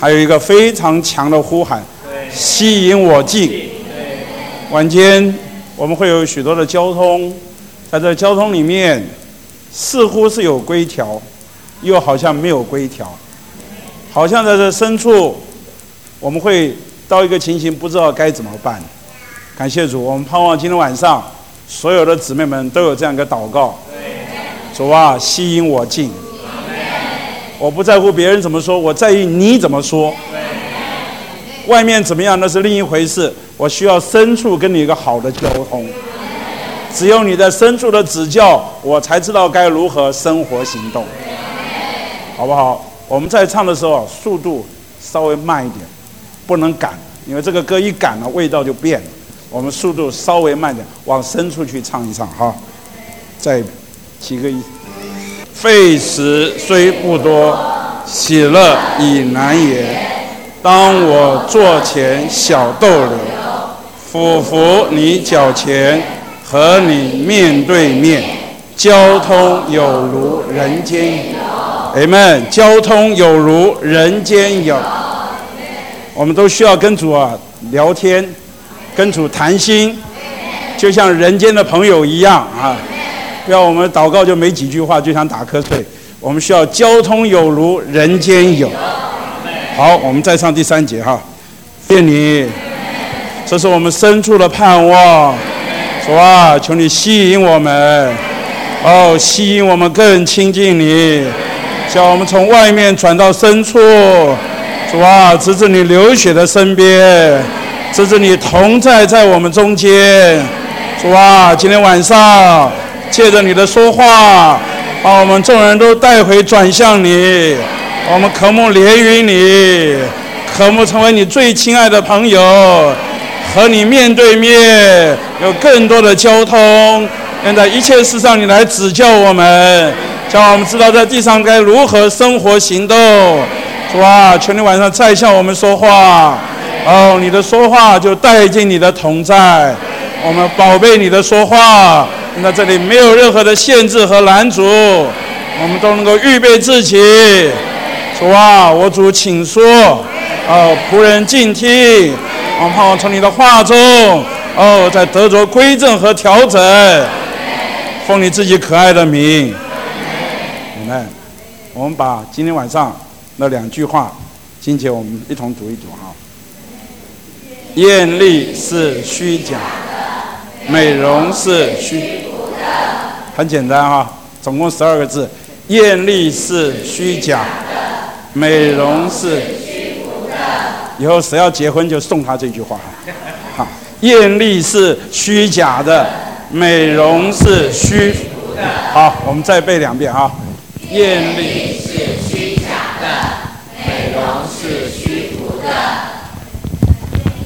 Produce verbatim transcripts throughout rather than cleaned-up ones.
还有一个非常强的呼喊，吸引我进。晚间我们会有许多的交通，在这交通里面，似乎是有规条，又好像没有规条，好像在这深处，我们会到一个情形，不知道该怎么办。感谢主，我们盼望今天晚上所有的姊妹们都有这样一个祷告：主啊，吸引我进。我不在乎别人怎么说，我在意你怎么说。外面怎么样那是另一回事，我需要深处跟你一个好的交通。只有你在深处的指教，我才知道该如何生活行动，好不好？我们在唱的时候速度稍微慢一点，不能赶，因为这个歌一赶了味道就变了。我们速度稍微慢点，往深处去唱一唱哈。再起个一，费时虽不多，喜乐已难言。当我座前小逗留，俯伏你脚前，和你面对面，交通有如人间有。Amen， 交通有如人间有。我们都需要跟主啊聊天，跟主谈心，就像人间的朋友一样啊。不要我们祷告就没几句话就想打瞌睡，我们需要交通有如人间有。好，我们再唱第三节哈。愿你，这是我们深处的盼望。主啊，求你吸引我们，哦，吸引我们更亲近你，叫我们从外面转到深处。主啊，直至你流血的身边，直至你同在在我们中间。主啊，今天晚上借着你的说话，把我们众人都带回转向你。我们渴慕连于你，渴慕成为你最亲爱的朋友，和你面对面，有更多的交通。愿在一切事上你来指教我们，叫我们知道在地上该如何生活行动。主啊，求你晚上再向我们说话，哦，你的说话就带进你的同在。我们宝贝你的说话，那这里没有任何的限制和拦阻，我们都能够预备自己。主啊，我主请说，哦，仆人静听。我们盼望从你的话中，哦，在得着归正和调整，奉你自己可爱的名。你看，我们把今天晚上那两句话，今天我们一同读一读哈。艳丽是虚假的，美容是虚，很简单哈，总共十二个字。艳丽是虚假的，美容是虚浮的。以后谁要结婚就送他这句话哈。艳丽是虚假的，美容是虚浮的。好，我们再背两遍哈。艳丽是虚假的，美容是虚浮的。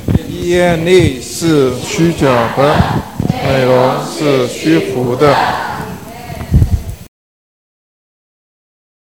艳丽是虚假的，美容是虚浮的。